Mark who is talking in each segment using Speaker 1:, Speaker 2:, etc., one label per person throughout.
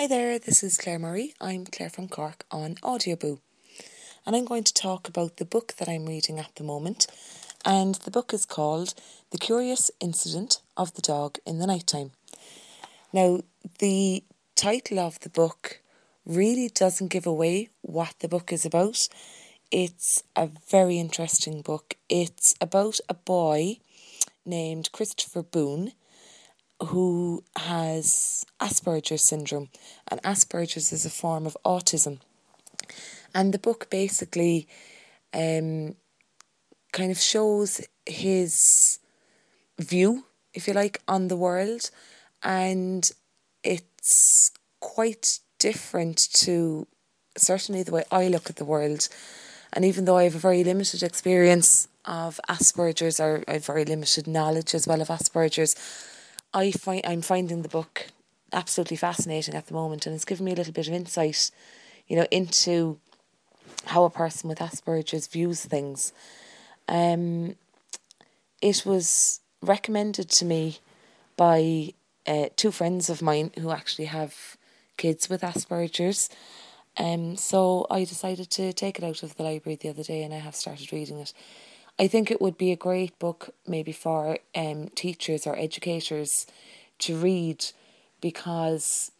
Speaker 1: Hi there, this is Claire Murray. I'm Claire from Cork on Audioboo. And I'm going to talk about the book that I'm reading at the moment. And the book is called The Curious Incident of the Dog in the Nighttime. Now, the title of the book really doesn't give away what the book is about. It's a very interesting book. It's about a boy named Christopher Boone who has Asperger's syndrome, and Asperger's is a form of autism. And the book basically kind of shows his view, if you like, on the world, and it's quite different to certainly the way I look at the world. And even though I have a very limited experience of Asperger's, or I have very limited knowledge as well of Asperger's, I'm finding the book absolutely fascinating at the moment, and it's given me a little bit of insight, into how a person with Asperger's views things. It was recommended to me by two friends of mine who actually have kids with Asperger's. So I decided to take it out of the library the other day, and I have started reading it. I think it would be a great book maybe for teachers or educators to read, because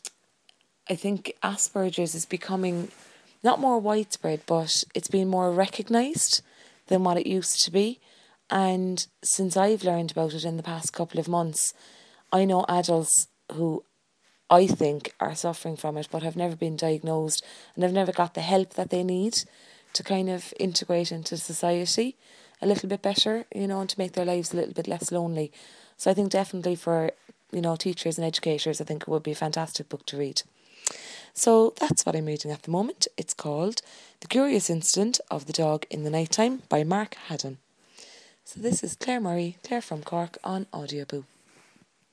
Speaker 1: I think Asperger's is becoming not more widespread, but it's been more recognised than what it used to be. And since I've learned about it in the past couple of months, I know adults who I think are suffering from it but have never been diagnosed and have never got the help that they need to kind of integrate into society a little bit better, and to make their lives a little bit less lonely. So I think definitely for, teachers and educators, I think it would be a fantastic book to read. So that's what I'm reading at the moment. It's called The Curious Incident of the Dog in the Nighttime by Mark Haddon. So this is Claire Murray, Claire from Cork on Audioboo.